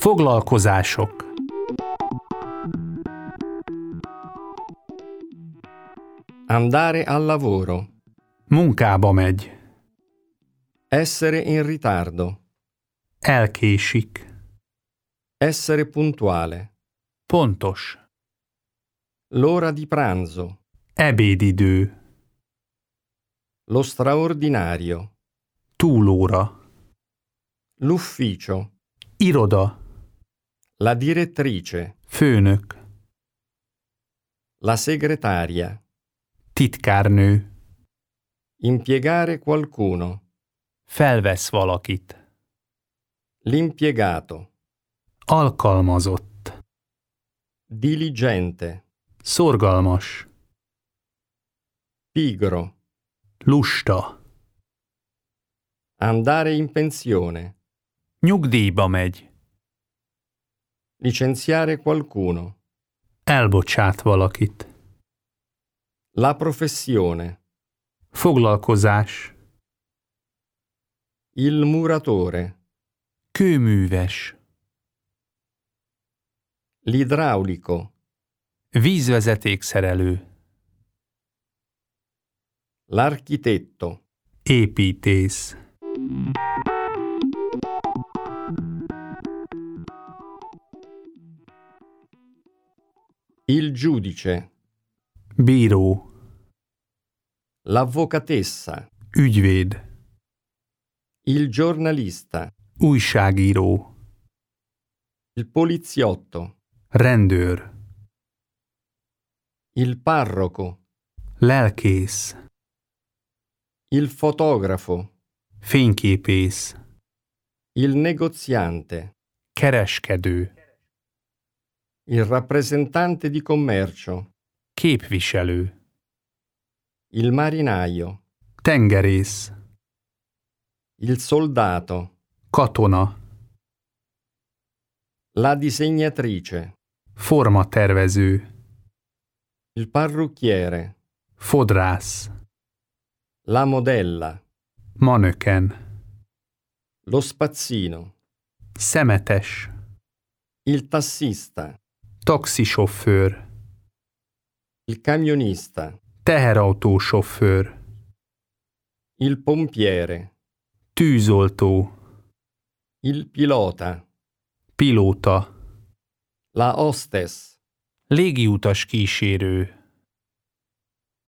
Foglalkozások. Andare al lavoro. Munkába megy. Essere in ritardo. Elkésik. Essere puntuale. Pontos. L'ora di pranzo. Ebédidő. Lo straordinario. Túlóra. L'ufficio. Iroda. La direttrice. Főnök. La segretaria. Titkárnő. Impiegare qualcuno. Felvesz valakit. L'impiegato. Alkalmazott. Diligente. Szorgalmas. Pigro. Lusta. Andare in pensione. Nyugdíjba megy. Licenziare qualcuno. Elbocsát valakit. La professione. Foglalkozás. Il muratore. Kőműves. L'idraulico. Vízvezetékszerelő. L'architetto. Építész. Il giudice. Bíró. L'avvocatessa. Ügyvéd. Il giornalista. Újságíró. Il poliziotto. Rendőr. Il parroco. Lelkész. Il fotografo. Fényképész. Il negoziante. Kereskedő. Il rappresentante di commercio. Képviselő. Il marinaio. Tengerész. Il soldato. Katona. La disegnatrice. Formatervező. Il parrucchiere. Fodrász. La modella. Manöken. Lo spazzino. Szemetes. Il tassista. Taxisofőr. Il camionista. Teherautósofőr. Il pompiere. Tűzoltó. Il pilota. Pilóta. La hostess. Légiutas kísérő.